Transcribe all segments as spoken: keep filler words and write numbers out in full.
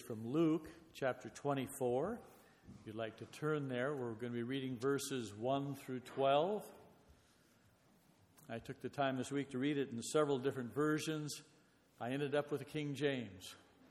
from Luke chapter twenty-four. If you'd like to turn there, we're going to be reading verses one through twelve. I took the time this week to read it in several different versions. I ended up with the King James.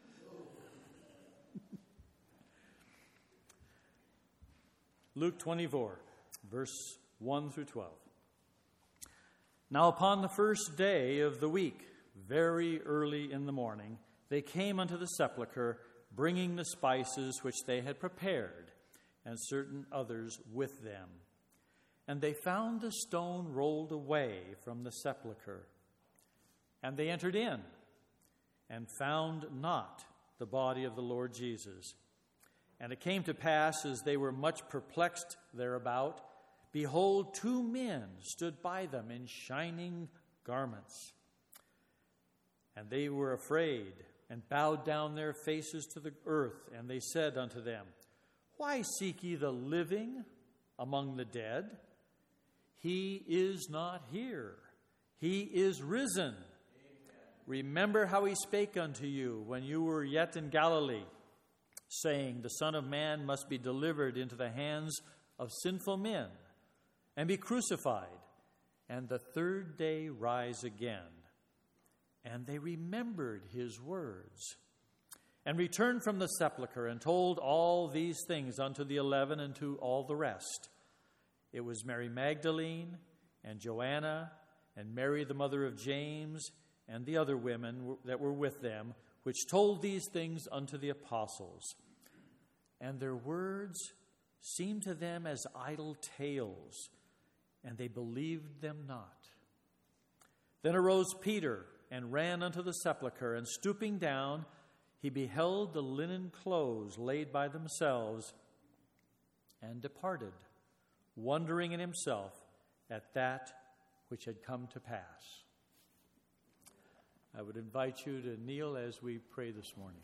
Luke twenty-four, verse one through twelve. Now upon the first day of the week, very early in the morning, they came unto the sepulchre, bringing the spices which they had prepared, and certain others with them. And they found the stone rolled away from the sepulchre. And they entered in, and found not the body of the Lord Jesus. And it came to pass, as they were much perplexed thereabout, behold, two men stood by them in shining garments. And they were afraid, and bowed down their faces to the earth. And they said unto them, Why seek ye the living among the dead? He is not here. He is risen. Amen. Remember how he spake unto you when you were yet in Galilee, saying, The Son of Man must be delivered into the hands of sinful men, and be crucified, and the third day rise again. And they remembered his words, and returned from the sepulchre, and told all these things unto the eleven and to all the rest. It was Mary Magdalene, and Joanna, and Mary the mother of James, and the other women that were with them, which told these things unto the apostles. And their words seemed to them as idle tales, and they believed them not. Then arose Peter, and ran unto the sepulchre, and stooping down, he beheld the linen clothes laid by themselves, and departed, wondering in himself at that which had come to pass. I would invite you to kneel as we pray this morning.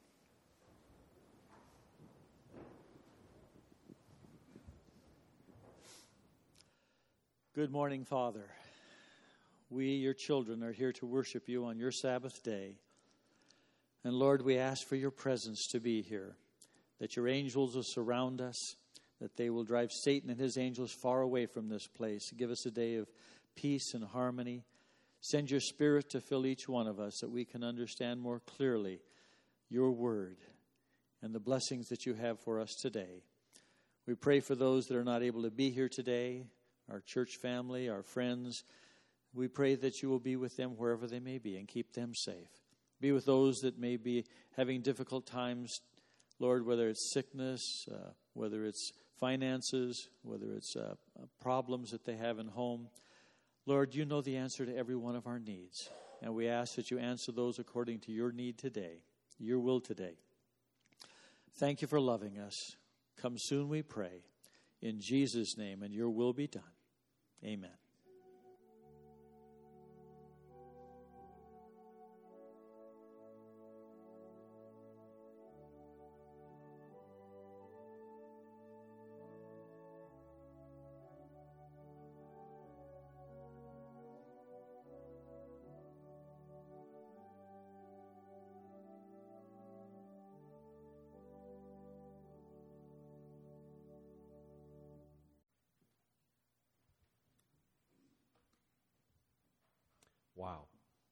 Good morning, Father. We, your children, are here to worship you on your Sabbath day. And Lord, we ask for your presence to be here, that your angels will surround us, that they will drive Satan and his angels far away from this place. Give us a day of peace and harmony. Send your Spirit to fill each one of us, that we can understand more clearly your word and the blessings that you have for us today. We pray for those that are not able to be here today, our church family, our friends. We pray that you will be with them wherever they may be and keep them safe. Be with those that may be having difficult times, Lord, whether it's sickness, uh, whether it's finances, whether it's uh, problems that they have in home. Lord, you know the answer to every one of our needs, and we ask that you answer those according to your need today, your will today. Thank you for loving us. Come soon, we pray. In Jesus' name, and your will be done. Amen. Wow.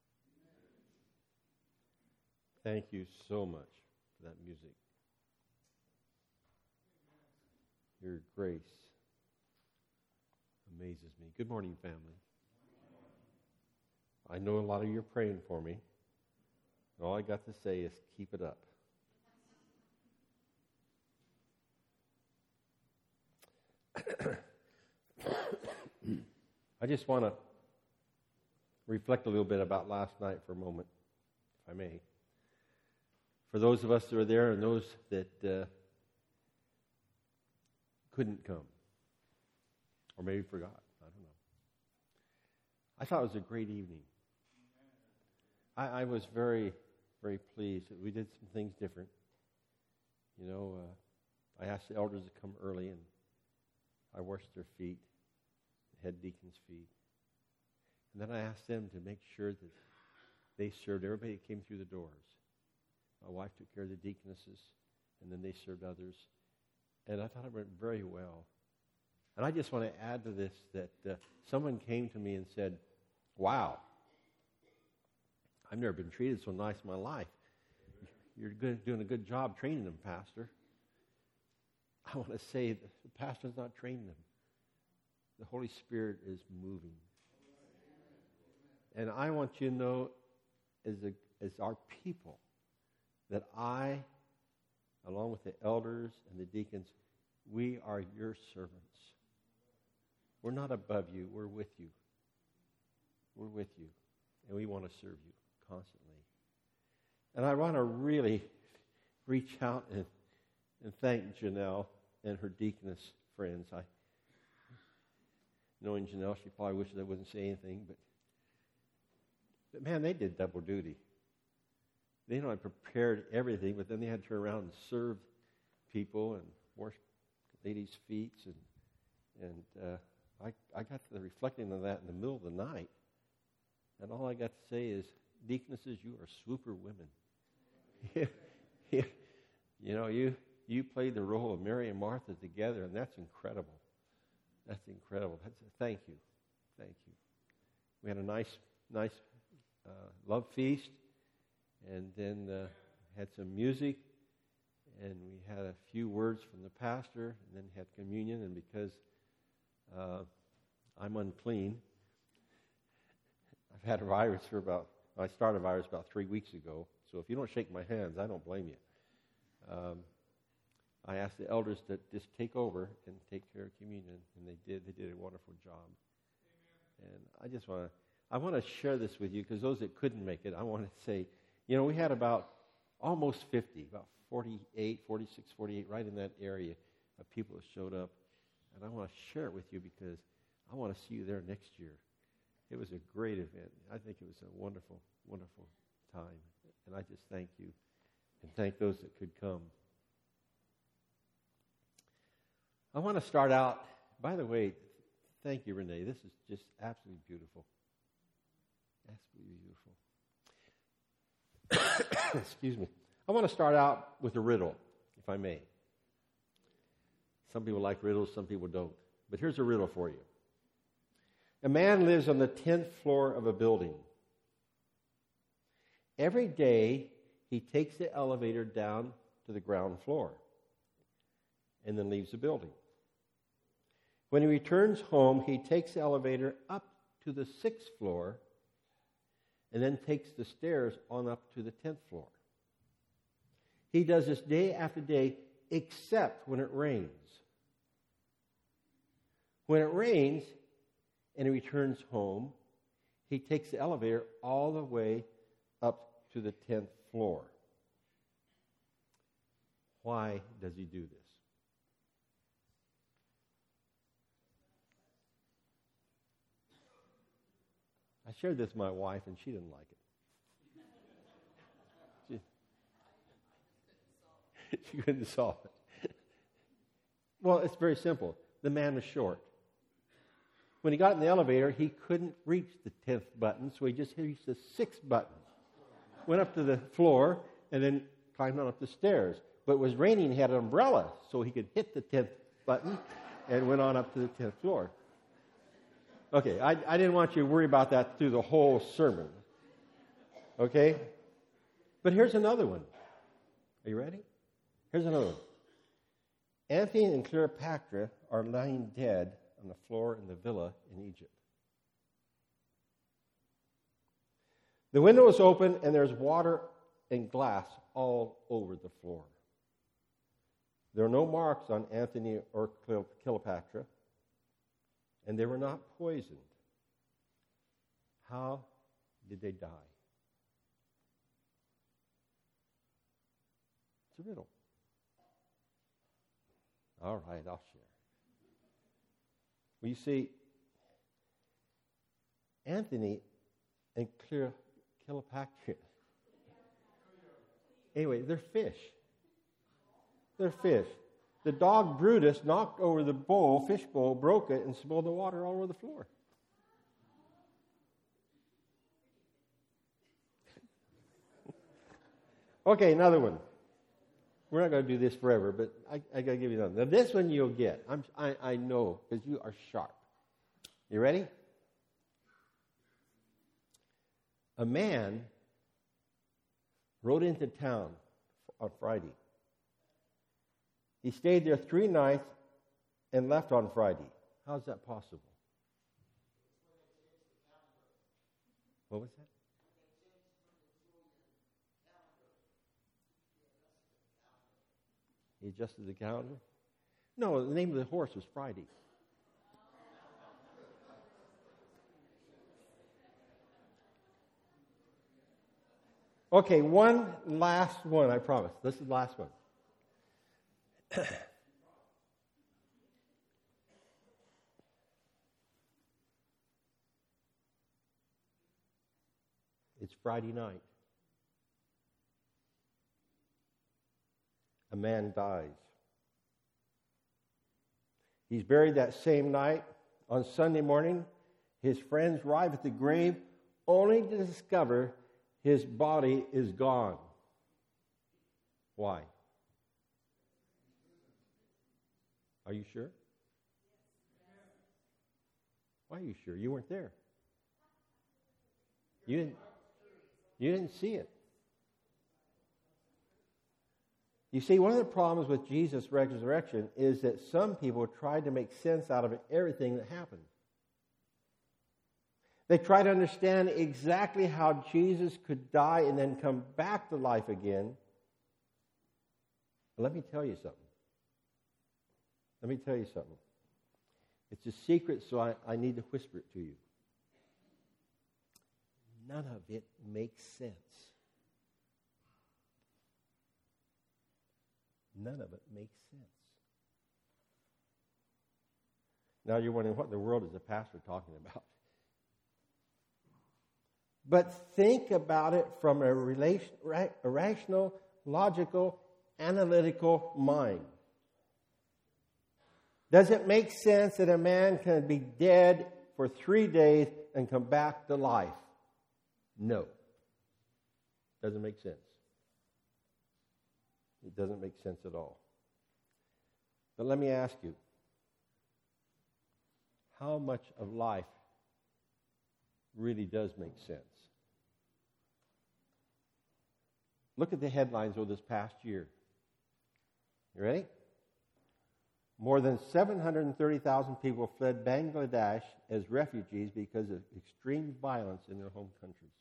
Thank you so much for that music. Your grace amazes me. Good morning, family. I know a lot of you are praying for me. All I got to say is keep it up. I just want to reflect a little bit about last night for a moment, if I may. For those of us that are there and those that uh, couldn't come, or maybe forgot, I don't know. I thought it was a great evening. I, I was very, very pleased. We did some things different. You know, uh, I asked the elders to come early, and I washed their feet, the head deacon's feet. And then I asked them to make sure that they served everybody that came through the doors. My wife took care of the deaconesses, and then they served others. And I thought it went very well. And I just want to add to this that uh, someone came to me and said, wow, I've never been treated so nice in my life. You're good, doing a good job training them, Pastor. I want to say that the pastor's not training them. The Holy Spirit is moving. And I want you to know, as, a, as our people, that I, along with the elders and the deacons, we are your servants. We're not above you. We're with you. We're with you. And we want to serve you constantly. And I want to really reach out and, and thank Janelle and her deaconess friends. I, knowing Janelle, she probably wishes I wouldn't say anything, but, but man, they did double duty. They not only prepared everything, but then they had to turn around and serve people and wash ladies' feet. And and uh, I, I got to reflecting on that in the middle of the night. And all I got to say is, deaconesses, you are super women. You know, you you played the role of Mary and Martha together, and that's incredible. That's incredible. That's a, thank you. Thank you. We had a nice, nice uh, love feast, and then uh, had some music, and we had a few words from the pastor, and then had communion. And because uh, I'm unclean, I've had a virus for about, I started a virus about three weeks ago, so if you don't shake my hands, I don't blame you. Um, I asked the elders to just take over and take care of communion, and they did. They did a wonderful job. Amen. And I just want to, I want to share this with you, because those that couldn't make it, I want to say, you know, we had about almost fifty, about forty-eight, forty-six, forty-eight, right in that area of people that showed up. And I want to share it with you because I want to see you there next year. It was a great event. I think it was a wonderful, wonderful time. And I just thank you and thank those that could come. I want to start out, by the way, thank you, Renee. This is just absolutely beautiful. Absolutely beautiful. Excuse me. I want to start out with a riddle, if I may. Some people like riddles, some people don't. But here's a riddle for you. A man lives on the tenth floor of a building. Every day, he takes the elevator down to the ground floor and then leaves the building. When he returns home, he takes the elevator up to the sixth floor and then takes the stairs on up to the tenth floor. He does this day after day, except when it rains. When it rains and he returns home, he takes the elevator all the way up to the tenth floor. Why does he do this? I shared this with my wife, and she didn't like it. She, she couldn't solve it. Well, it's very simple. The man was short. When he got in the elevator, he couldn't reach the tenth button, so he just reached the sixth button. Went up to the floor, and then climbed on up the stairs. But it was raining, he had an umbrella, so he could hit the tenth button, and went on up to the tenth floor. Okay, I, I didn't want you to worry about that through the whole sermon. Okay? But here's another one. Are you ready? Here's another one. Antony and Cleopatra are lying dead on the floor in the villa in Egypt. The window is open, and there's water and glass all over the floor. There are no marks on Antony or Cleopatra, and they were not poisoned. How did they die? It's a riddle. All right, I'll share. Well, you see, Antony and Cleopatra, anyway, they're fish. They're fish. The dog Brutus knocked over the bowl, fish bowl, broke it, and spilled the water all over the floor. Okay, another one. We're not going to do this forever, but I, I got to give you another. Now, this one you'll get. I'm, I, I know, because you are sharp. You ready? A man rode into town on Friday. He stayed there three nights and left on Friday. How is that possible? What was that? He adjusted the calendar? No, the name of the horse was Friday. Okay, one last one, I promise. This is the last one. It's Friday night. A man dies. He's buried that same night. On Sunday morning, his friends arrive at the grave only to discover his body is gone. Why? Are you sure? Why are you sure? You weren't there. You didn't, you didn't see it. You see, one of the problems with Jesus' resurrection is that some people tried to make sense out of everything that happened. They try to understand exactly how Jesus could die and then come back to life again. But let me tell you something. Let me tell you something. It's a secret, so I, I need to whisper it to you. None of it makes sense. None of it makes sense. Now you're wondering, what in the world is the pastor talking about? But think about it from a, relation, a rational, logical, analytical mind. Does it make sense that a man can be dead for three days and come back to life? No. Doesn't make sense. It doesn't make sense at all. But let me ask you, how much of life really does make sense? Look at the headlines over this past year. You ready? More than seven hundred thirty thousand people fled Bangladesh as refugees because of extreme violence in their home countries.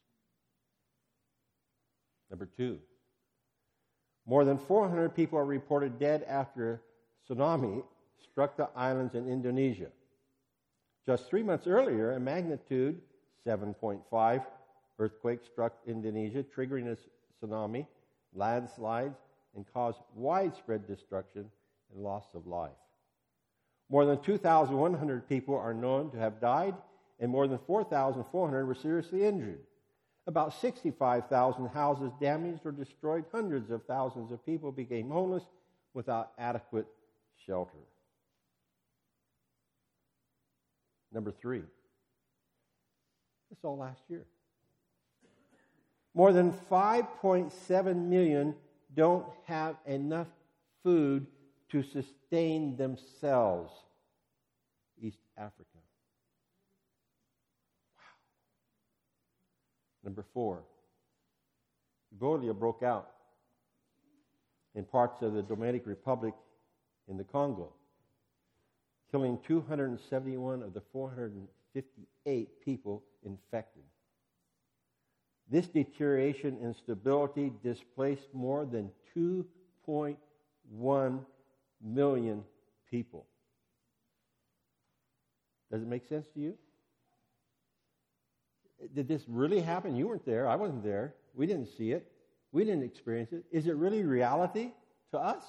Number two, more than four hundred people are reported dead after a tsunami struck the islands in Indonesia. Just three months earlier, a magnitude seven point five earthquake struck Indonesia, triggering a tsunami, landslides, and caused widespread destruction and loss of life. More than two thousand one hundred people are known to have died, and more than four thousand four hundred were seriously injured. About sixty-five thousand houses damaged or destroyed. Hundreds of thousands of people became homeless without adequate shelter. Number three. This all last year. More than five point seven million don't have enough food to sustain themselves. East Africa. Wow. Number four. Ebola broke out in parts of the Democratic Republic in the Congo, killing two hundred seventy-one of the four hundred fifty-eight people infected. This deterioration in stability displaced more than two point one million people. Does it make sense to you? Did this really happen? You weren't there. I wasn't there. We didn't see it. We didn't experience it. Is it really reality to us?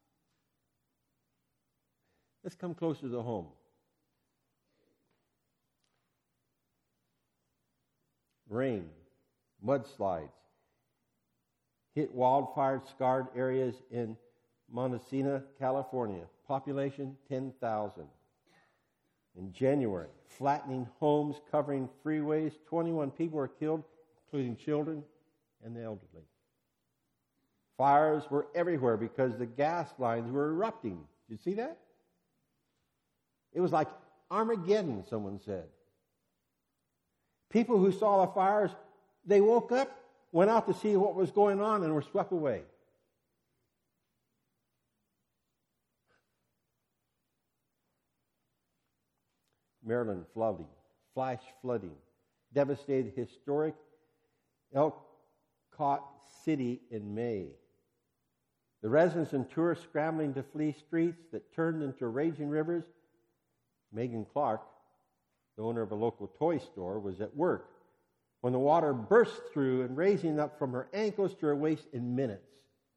Let's come closer to home. Rain, mudslides, hit wildfire-scarred areas in Mendocino, California. Population ten thousand. In January, flattening homes, covering freeways. twenty-one people were killed, including children and the elderly. Fires were everywhere because the gas lines were erupting. Did you see that? It was like Armageddon, someone said. People who saw the fires, they woke up, went out to see what was going on, and were swept away. Maryland flooding, flash flooding, devastated historic Ellicott City in May. The residents and tourists scrambling to flee streets that turned into raging rivers. Megan Clark, the owner of a local toy store, was at work when the water burst through and raising up from her ankles to her waist in minutes.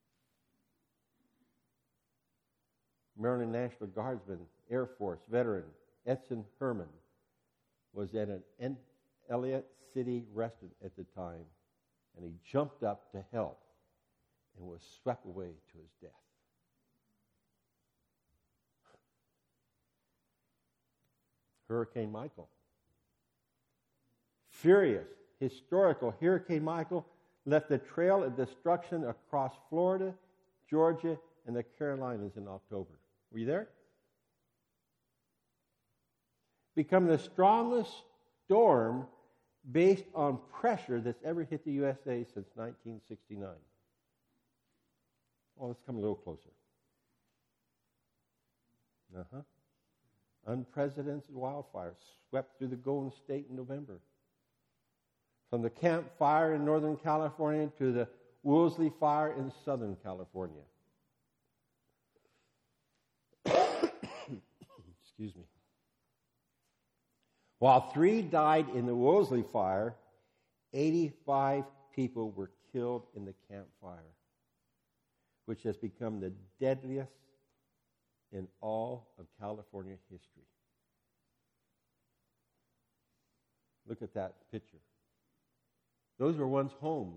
Maryland National Guardsman, Air Force veteran Edson Herman was at an Ellicott City restaurant at the time, and he jumped up to help and was swept away to his death. Hurricane Michael. Furious, historical Hurricane Michael left a trail of destruction across Florida, Georgia, and the Carolinas in October. Were you there? Become the strongest storm based on pressure that's ever hit the U S A since nineteen sixty-nine. Oh, let's come a little closer. Uh-huh. Unprecedented wildfires swept through the Golden State in November. From the Camp Fire in Northern California to the Woolsey Fire in Southern California. Excuse me. While three died in the Woolsey Fire, eighty-five people were killed in the Camp Fire, which has become the deadliest in all of California history. Look at that picture. Those were once homes,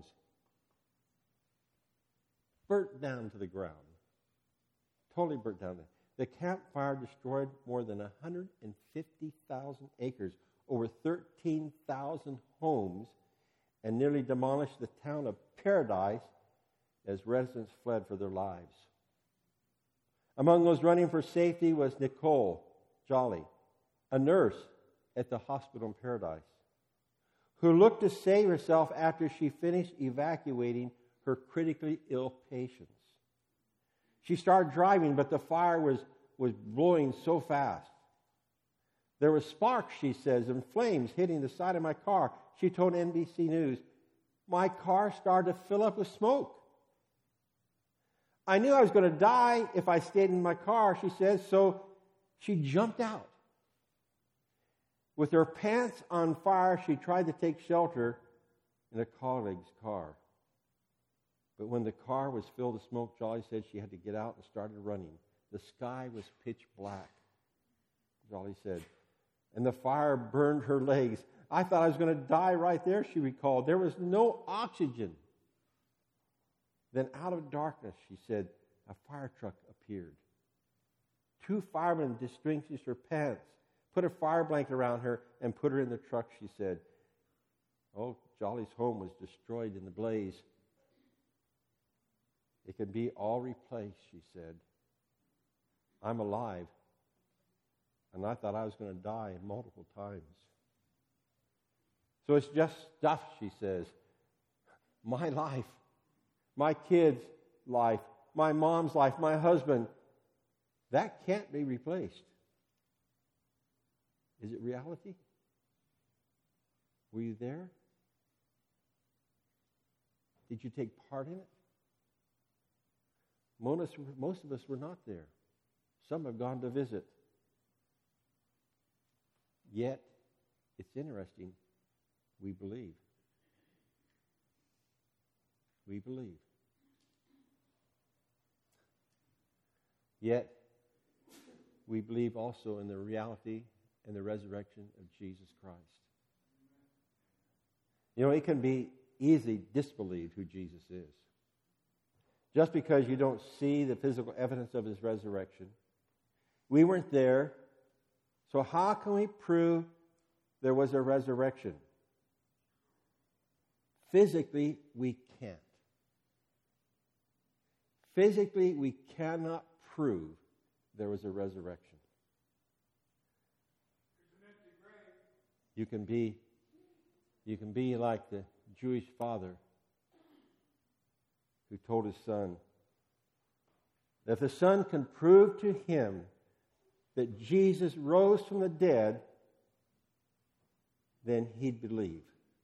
burnt down to the ground, totally burnt down. The Camp Fire destroyed more than one hundred fifty thousand acres, over thirteen thousand homes, and nearly demolished the town of Paradise as residents fled for their lives. Among those running for safety was Nicole Jolly, a nurse at the hospital in Paradise, who looked to save herself after she finished evacuating her critically ill patients. She started driving, but the fire was, was blowing so fast. There were sparks, she says, and flames hitting the side of my car. She told N B C News, my car started to fill up with smoke. I knew I was going to die if I stayed in my car, she says, so she jumped out. With her pants on fire, she tried to take shelter in a colleague's car. But when the car was filled with smoke, Jolly said she had to get out and started running. The sky was pitch black, Jolly said, and the fire burned her legs. I thought I was going to die right there, she recalled. There was no oxygen. Then out of darkness, she said, a fire truck appeared. Two firemen distinguished her pants, put a fire blanket around her, and put her in the truck, she said. Oh, Jolly's home was destroyed in the blaze. It can be all replaced, she said. I'm alive, and I thought I was going to die multiple times. So it's just stuff, she says. My life, my kids' life, my mom's life, my husband, that can't be replaced. Is it reality? Were you there? Did you take part in it? Most, most of us were not there. Some have gone to visit. Yet, it's interesting, we believe. We believe. Yet, we believe also in the reality and the resurrection of Jesus Christ. You know, it can be easily disbelieved who Jesus is. Just because you don't see the physical evidence of his resurrection. We weren't there, so how can we prove there was a resurrection? Physically, we can't. Physically, we cannot prove there was a resurrection. You can be, you can be like the Jewish father who told his son, that if the son can prove to him that Jesus rose from the dead, then he'd believe.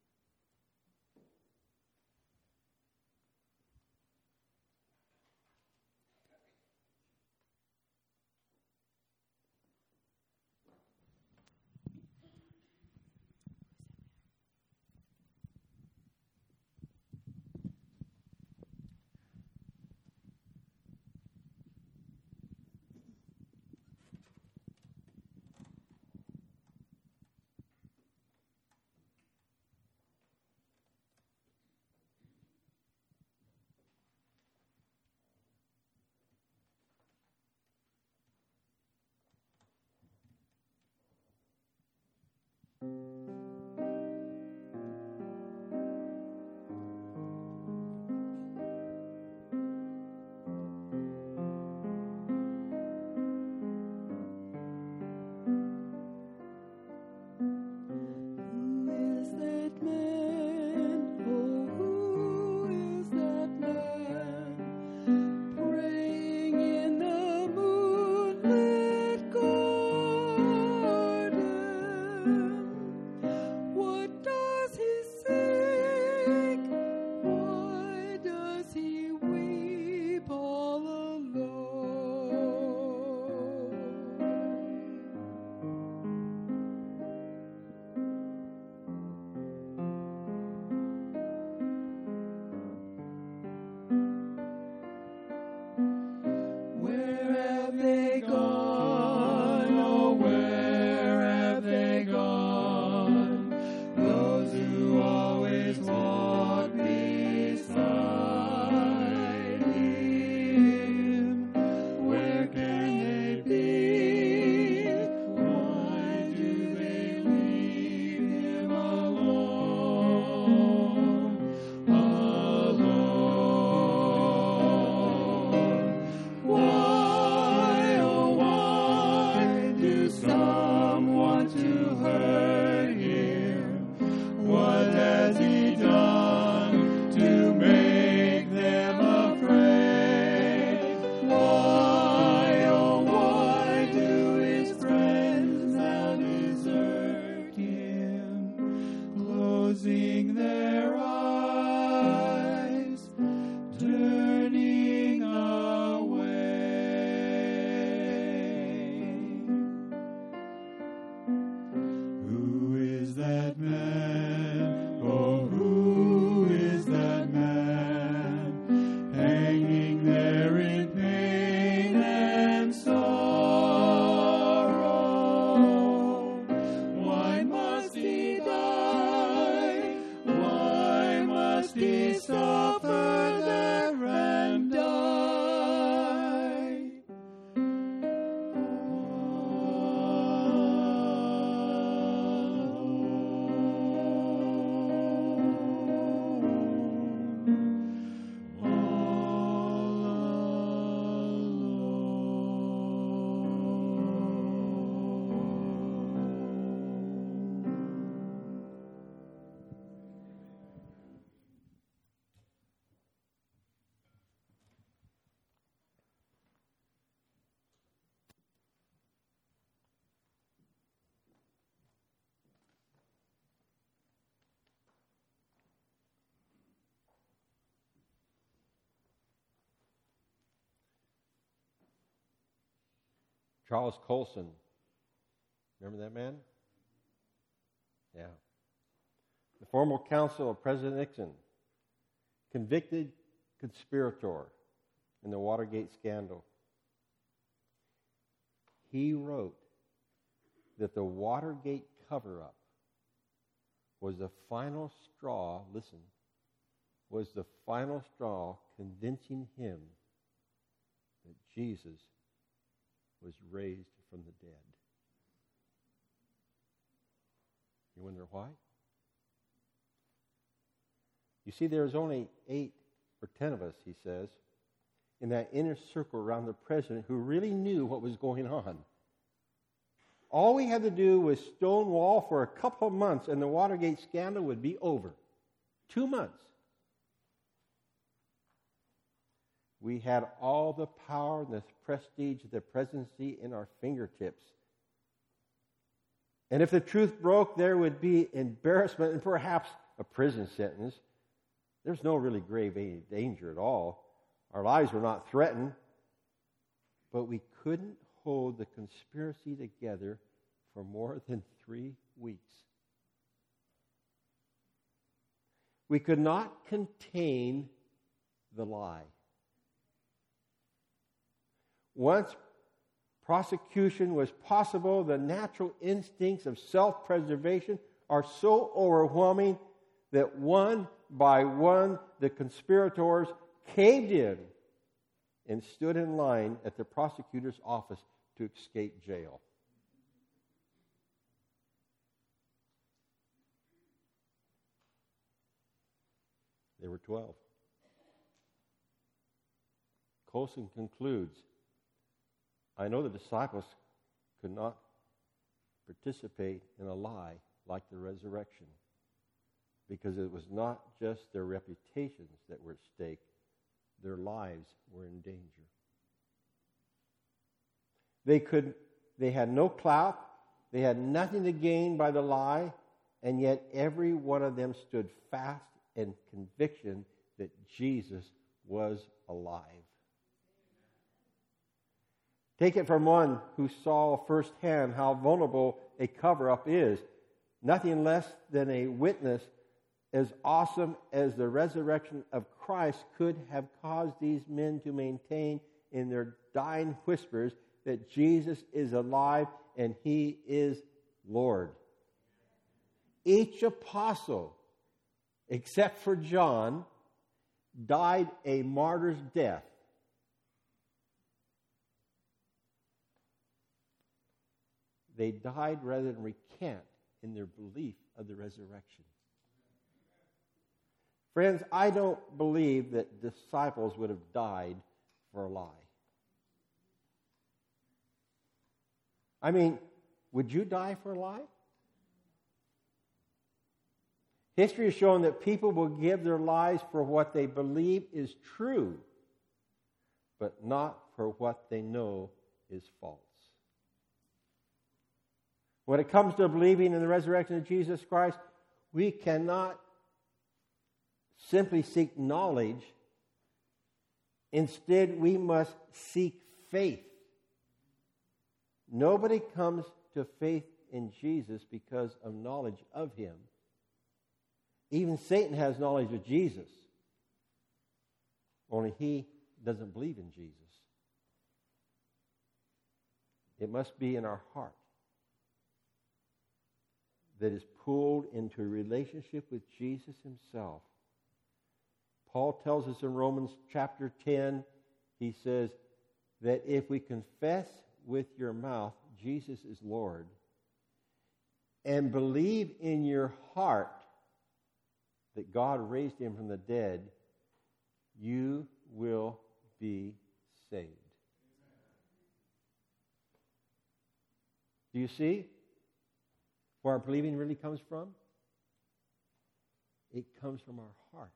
Charles Colson. Remember that man? Yeah. The former counsel of President Nixon, convicted conspirator in the Watergate scandal. He wrote that the Watergate cover-up was the final straw, listen, was the final straw convincing him that Jesus was raised from the dead. You wonder why? You see, there's only eight or ten of us, he says, in that inner circle around the president who really knew what was going on. All we had to do was stonewall for a couple of months and the Watergate scandal would be over. Two months. We had all the power and the prestige of the presidency in our fingertips. And if the truth broke, there would be embarrassment and perhaps a prison sentence. There's no really grave danger at all. Our lives were not threatened. But we couldn't hold the conspiracy together for more than three weeks. We could not contain the lie. Once prosecution was possible, the natural instincts of self-preservation are so overwhelming that one by one the conspirators caved in and stood in line at the prosecutor's office to escape jail. There were twelve. Colson concludes, I know the disciples could not participate in a lie like the resurrection because it was not just their reputations that were at stake, their lives were in danger. They could, they had no clout, they had nothing to gain by the lie, and yet every one of them stood fast in conviction that Jesus was alive. Take it from one who saw firsthand how vulnerable a cover-up is. Nothing less than a witness as awesome as the resurrection of Christ could have caused these men to maintain in their dying whispers that Jesus is alive and He is Lord. Each apostle, except for John, died a martyr's death. They died rather than recant in their belief of the resurrection. Friends, I don't believe that disciples would have died for a lie. I mean, would you die for a lie? History has shown that people will give their lives for what they believe is true, but not for what they know is false. When it comes to believing in the resurrection of Jesus Christ, we cannot simply seek knowledge. Instead, we must seek faith. Nobody comes to faith in Jesus because of knowledge of Him. Even Satan has knowledge of Jesus. Only he doesn't believe in Jesus. It must be in our heart that is pulled into a relationship with Jesus Himself. Paul tells us in Romans chapter ten, he says that if we confess with your mouth Jesus is Lord and believe in your heart that God raised Him from the dead, you will be saved. Do you see where our believing really comes from? It comes from our heart.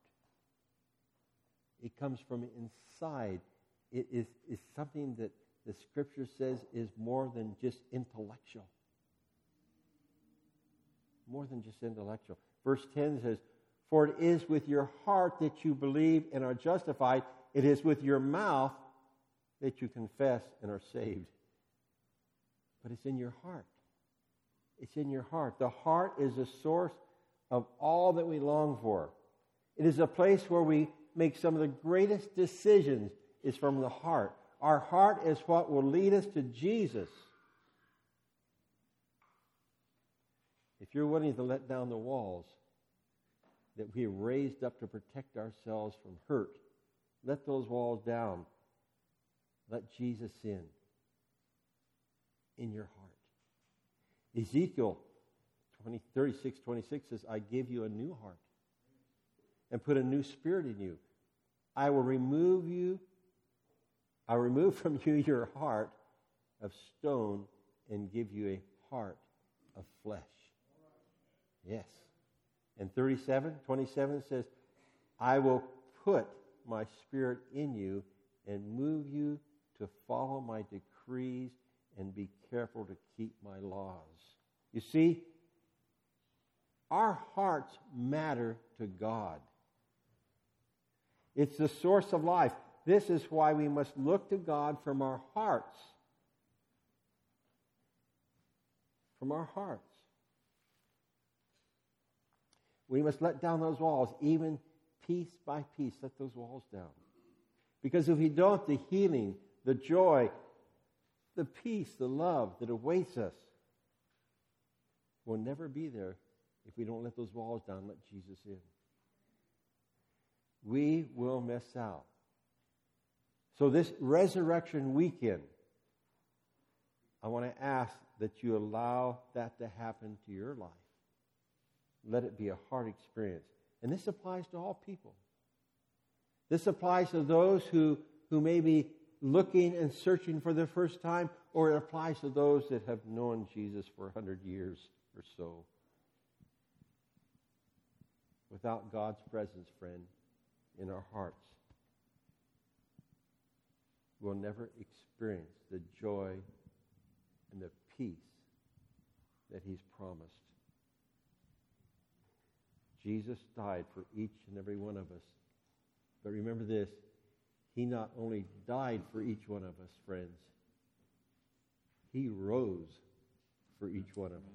It comes from inside. It is, is something that the Scripture says is more than just intellectual. More than just intellectual. Verse ten says, for it is with your heart that you believe and are justified. It is with your mouth that you confess and are saved. But it's in your heart. It's in your heart. The heart is the source of all that we long for. It is a place where we make some of the greatest decisions is from the heart. Our heart is what will lead us to Jesus. If you're willing to let down the walls that we have raised up to protect ourselves from hurt, let those walls down. Let Jesus in. In your heart. Ezekiel twenty, thirty-six, twenty-six says, I give you a new heart and put a new spirit in you. I will remove you I'll remove from you your heart of stone and give you a heart of flesh. Yes. And thirty-seven, twenty-seven says, I will put my spirit in you and move you to follow my decrees and be careful to keep my laws. You see, our hearts matter to God. It's the source of life. This is why we must look to God from our hearts. From our hearts. We must let down those walls, even piece by piece, let those walls down. Because if we don't, the healing, the joy, the peace, the love that awaits us will never be there if we don't let those walls down, let Jesus in. We will miss out. So this resurrection weekend, I want to ask that you allow that to happen to your life. Let it be a heart experience. And this applies to all people. This applies to those who, who may be looking and searching for the first time, or it applies to those that have known Jesus for a hundred years or so. Without God's presence, friend, in our hearts, we'll never experience the joy and the peace that He's promised. Jesus died for each and every one of us. But remember this, He not only died for each one of us, friends, He rose for each one of us.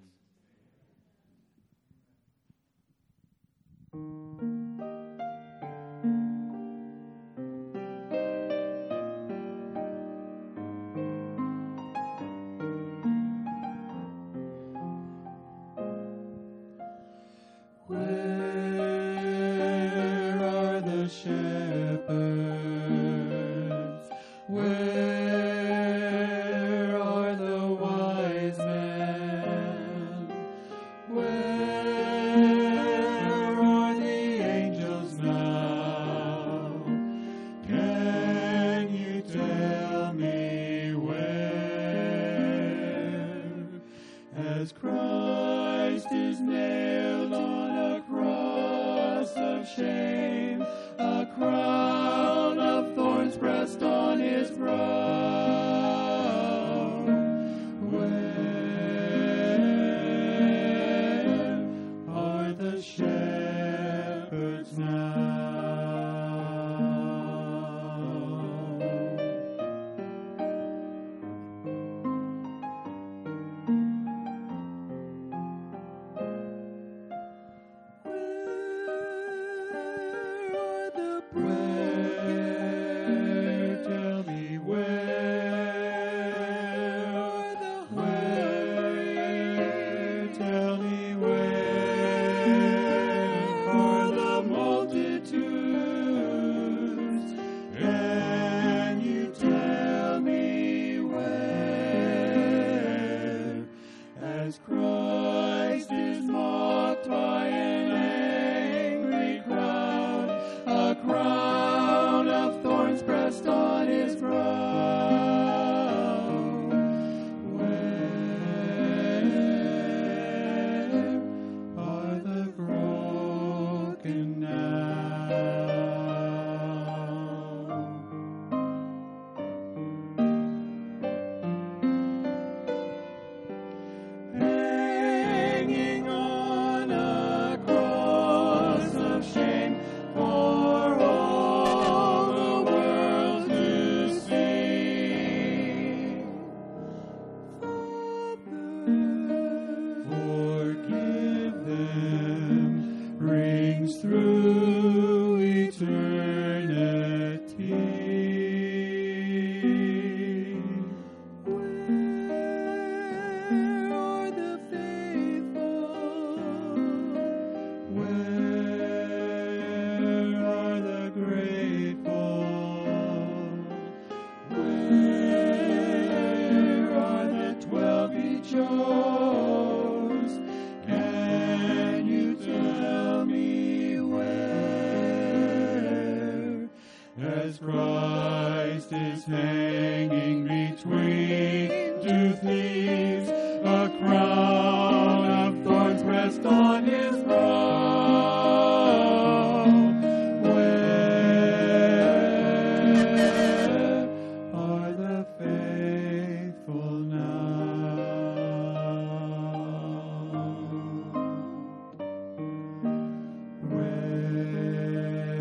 Christ is hanged. between two thieves, a crown of thorns pressed on his brow. Where are the faithful now? Where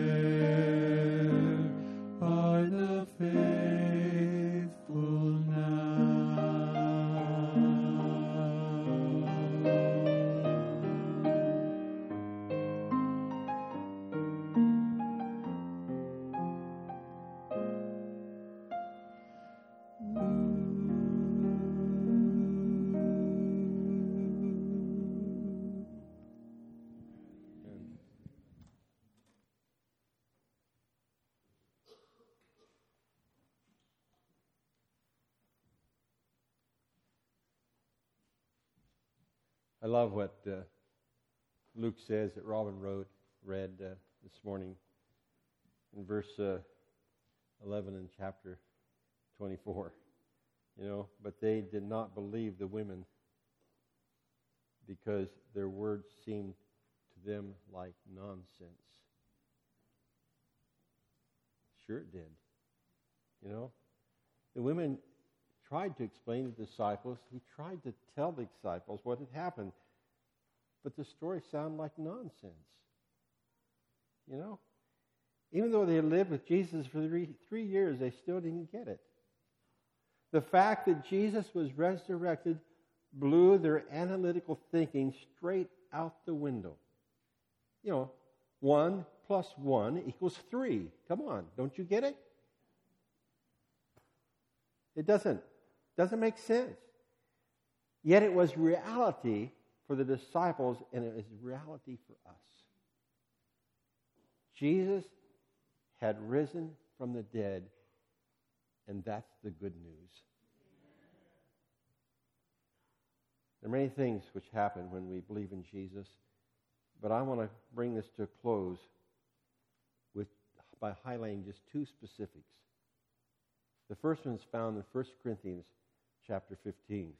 are the faithful now? I love what uh, Luke says that Robin wrote, read uh, this morning in verse uh, eleven in chapter twenty-four. You know, but they did not believe the women because their words seemed to them like nonsense. Sure it did. You know, the women tried to explain to the disciples. He tried to tell the disciples what had happened. But the story sounded like nonsense. You know? Even though they had lived with Jesus for three, three years, they still didn't get it. The fact that Jesus was resurrected blew their analytical thinking straight out the window. You know, one plus one equals three. Come on, don't you get it? It doesn't. Doesn't make sense. Yet it was reality for the disciples, and it is reality for us. Jesus had risen from the dead, and that's the good news. There are many things which happen when we believe in Jesus, but I want to bring this to a close with by highlighting just two specifics. The first one is found in First Corinthians chapter fifteen.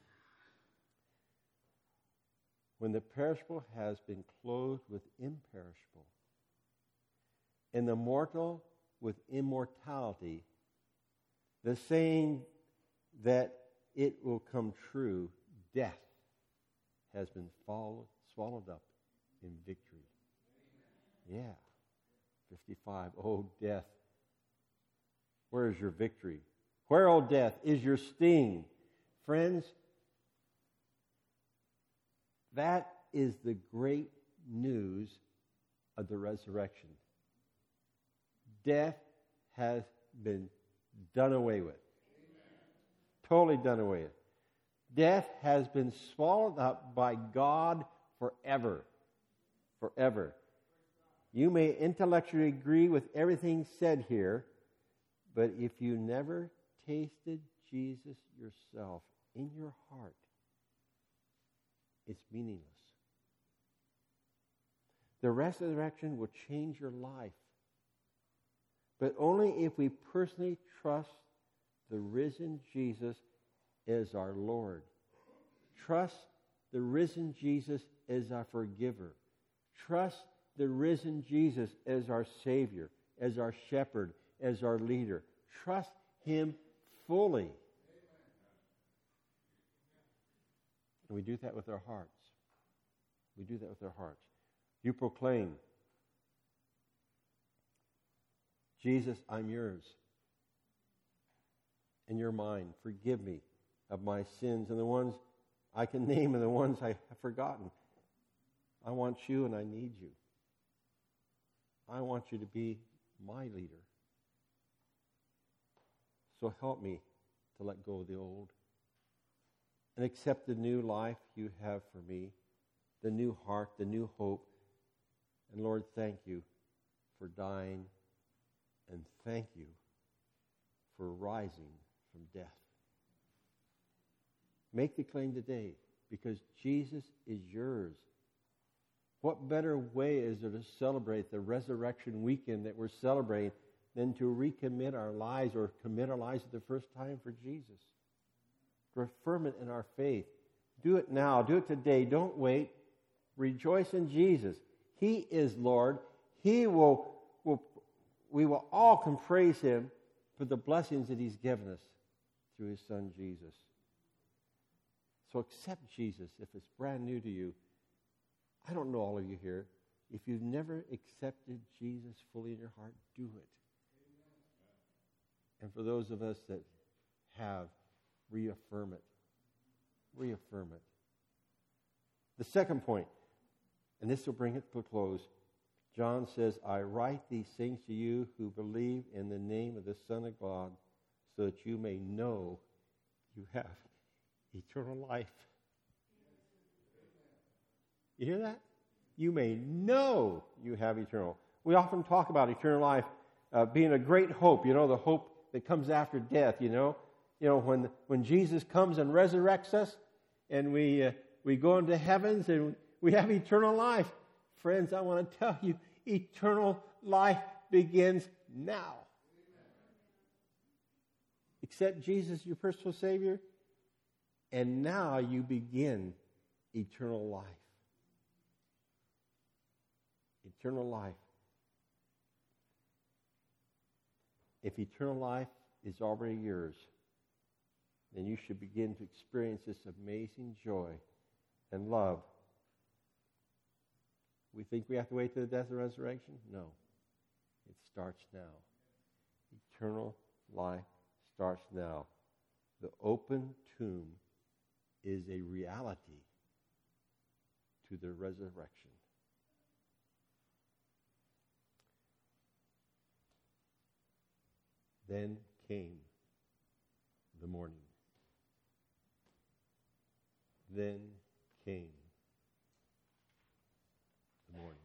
When the perishable has been clothed with imperishable, and the mortal with immortality, the saying that it will come true, death has been followed, swallowed up in victory. Yeah. fifty-five. Oh, death, where is your victory? Where, oh, death, is your sting? Friends, that is the great news of the resurrection. Death has been done away with. Amen. Totally done away with. Death has been swallowed up by God forever. Forever. You may intellectually agree with everything said here, but if you never tasted Jesus yourself in your heart, it's meaningless. The resurrection will change your life, but only if we personally trust the risen Jesus as our Lord. Trust the risen Jesus as our forgiver. Trust the risen Jesus as our Savior, as our shepherd, as our leader. Trust Him fully. And we do that with our hearts. We do that with our hearts. You proclaim, Jesus, I'm yours. And you're mine. Forgive me of my sins and the ones I can name and the ones I have forgotten. I want you and I need you. I want you to be my leader. So help me to let go of the old and accept the new life you have for me, the new heart, the new hope. And Lord, thank you for dying, and thank you for rising from death. Make the claim today, because Jesus is yours. What better way is there to celebrate the resurrection weekend that we're celebrating than to recommit our lives or commit our lives for the first time for Jesus. For ferment in our faith. Do it now. Do it today. Don't wait. Rejoice in Jesus. He is Lord. He will, will we will all can praise Him for the blessings that He's given us through His Son, Jesus. So accept Jesus if it's brand new to you. I don't know all of you here. If you've never accepted Jesus fully in your heart, do it. And for those of us that have, reaffirm it. Reaffirm it. The second point, and this will bring it to a close. John says, I write these things to you who believe in the name of the Son of God, so that you may know you have eternal life. You hear that? You may know you have eternal. We often talk about eternal life uh, being a great hope, you know, the hope that comes after death, you know. You know, when when Jesus comes and resurrects us and we uh, we go into heavens and we have eternal life. Friends, I want to tell you, eternal life begins now. Accept Jesus, your personal Savior, and now you begin eternal life. Eternal life. If eternal life is already yours, then you should begin to experience this amazing joy and love. We think we have to wait to the death and resurrection? No. It starts now. Eternal life starts now. The open tomb is a reality to the resurrection. Then came the morning. Then came the morning.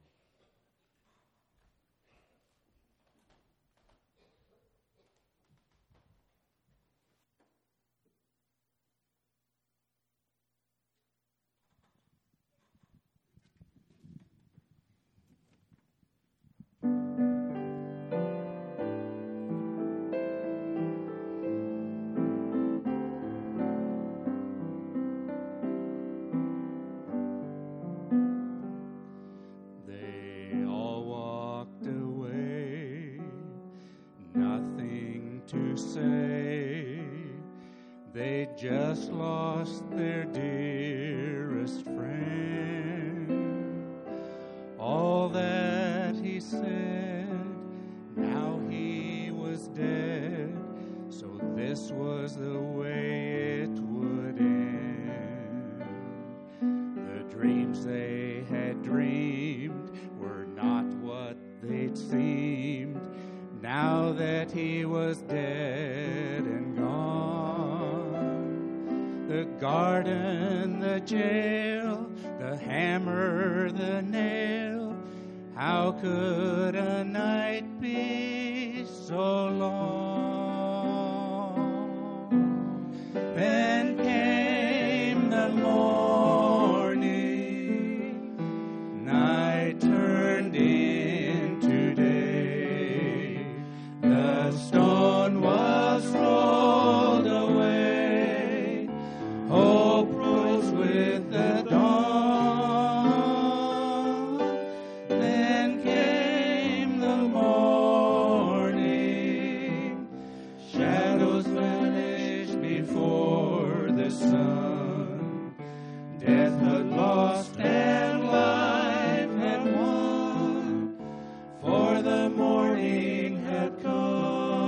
Just lost their dearest friend. All that he said, now he was dead. So this was the way it would end. The dreams they had dreamed were not what they'd seemed. Now that he was dead and gone. The garden, the jail, the hammer, the nail. How could a night be so long? Then came the morning. Night turned into day. The stone was rolled away. Hope rose with the dawn. Then came the morning. Shadows vanished before the sun. Death had lost and life had won. For the morning had come.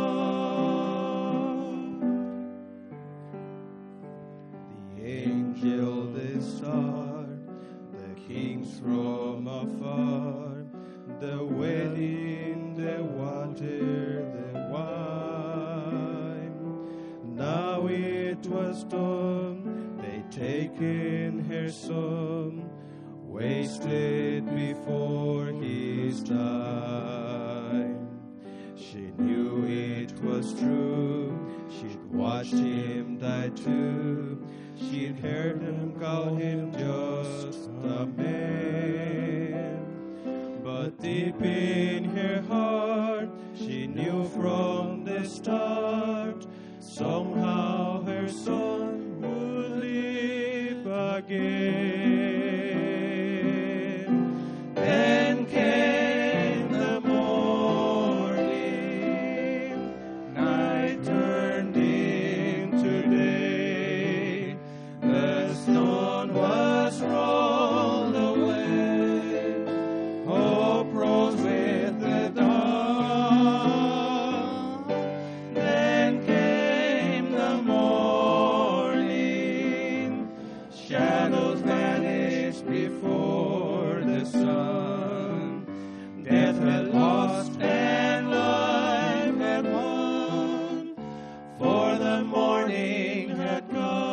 Angel they saw, the kings from afar, the wedding, the water, the wine. Now it was done, they taken her son, wasted before his time. She knew it was true, she'd watched him die too. She'd heard him call him just a man. But deep in her heart, she knew from the start, somehow her son would live again. Then came the morning, night turned into day, the stone was rolled away, hope rose with the dawn. Then came the morning, shadows vanished before the sun. Death had lost and life had won, for the morning had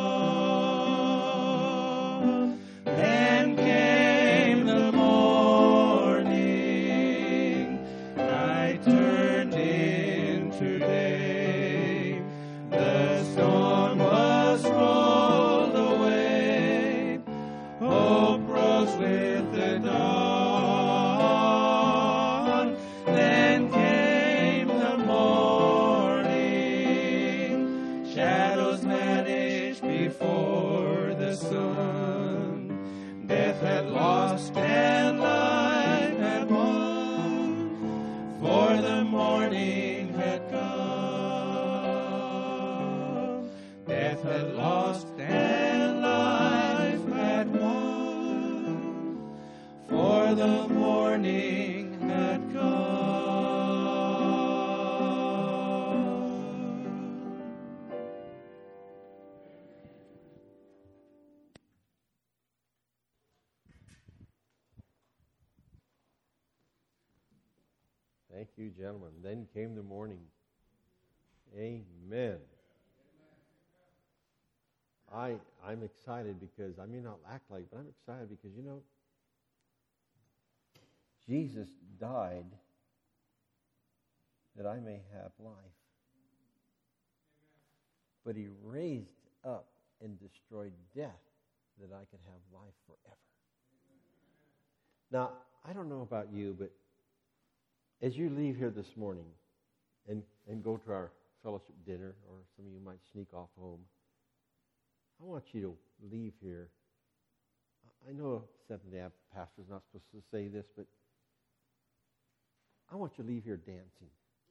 come. Then came the morning, night turned into day, the storm was rolled away, hope rose with the dawn. Then came the morning, shadows vanished before the sun. Death had lost and life had won, for the morning had come. Death had lost and life had won, for the morning had come. Thank you, gentlemen. Then came the morning. Amen. I, I'm excited because, I may not act like, but I'm excited because, you know, Jesus died that I may have life. But he raised up and destroyed death that I could have life forever. Now, I don't know about you, but as you leave here this morning and, and go to our fellowship dinner, or some of you might sneak off home, I want you to leave here. I know Seventh-day Adventist pastor's not supposed to say this, but I want you to leave here dancing.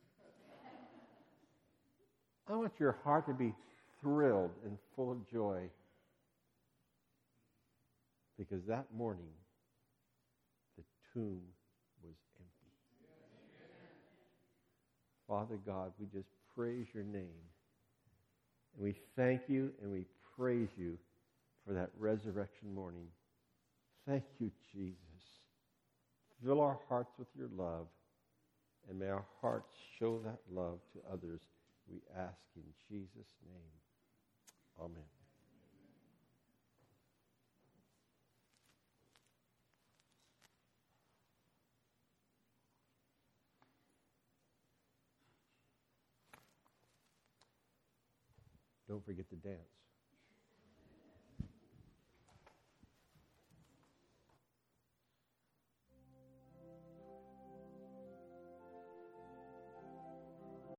I want your heart to be thrilled and full of joy, because that morning the tomb was empty. Father God, we just praise your name. And we thank you and we praise you for that resurrection morning. Thank you, Jesus. Fill our hearts with your love, and may our hearts show that love to others. We ask in Jesus' name. Amen. Don't forget to dance.